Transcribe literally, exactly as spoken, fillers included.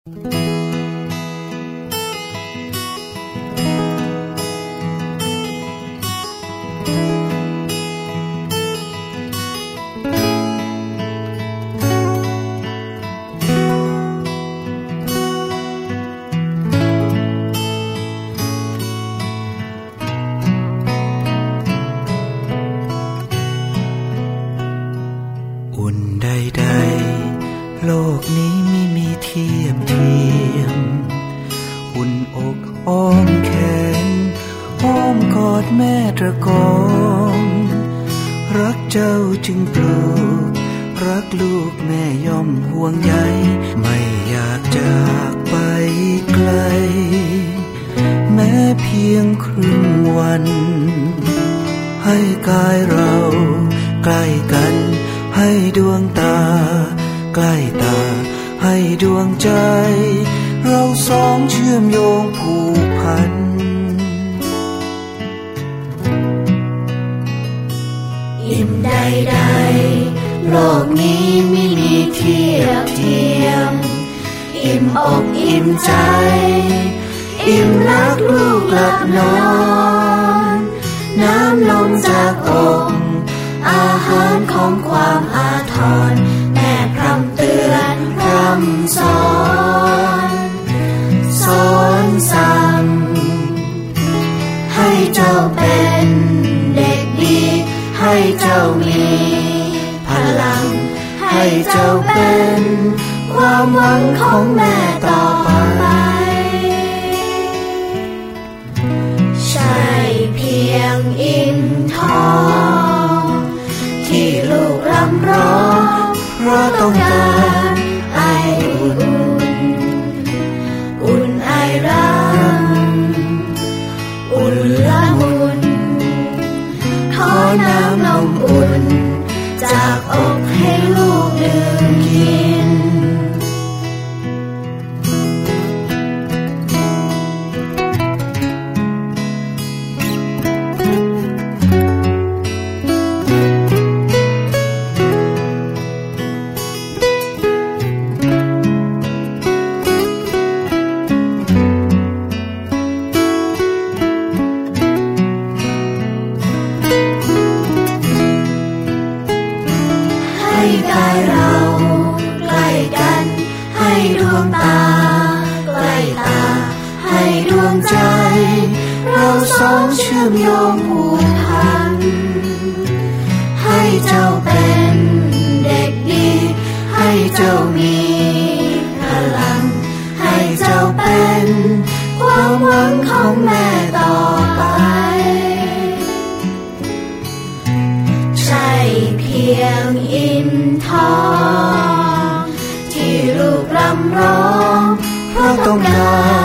โลกนี้ไม่มีเทียบเทียมอุ่นอกอ้อมแขนอ้อมกอดแม่ตระกองรักเจ้าจึงปลูกรักลูกแม่ย่อมห่วงใยไม่อยากจากไปไกลแม้เพียงครึ่งวันให้กายเราใกล้กันให้ดวงตาใกล้ตาให้ดวงใจเราสองเชื่อมโยงผูกพันอิ่มใดๆโลกนี้ไม่มีเทียบเทียมอิ่มอกอิ่มใจอิ่มรักลูกหลับนอนน้ำลมจากอกอาหารของความอาทรแม่พร่ำเตือนพร่ำสอนสอนสั่งให้เจ้าเป็นเด็กดีให้เจ้ามีพลังให้เจ้าเป็นความหวังของแม่ต่อไปใช่เพียงอิ่มท้องที่ลูกรำร้องเพราะต้องการไออุ่นอุ่นไอรักอุ่นละมุนขอน้ำนมอุ่นจากอกให้ลูกดื่มกินสองเชื่อมโยงผูกพันให้เจ้าเป็นเด็กดีให้เจ้ามีพลังให้เจ้าเป็นความหวังของแม่ต่อไปใช่เพียงอิ่มท้องที่ลูกรำร้องเพราะต้องการ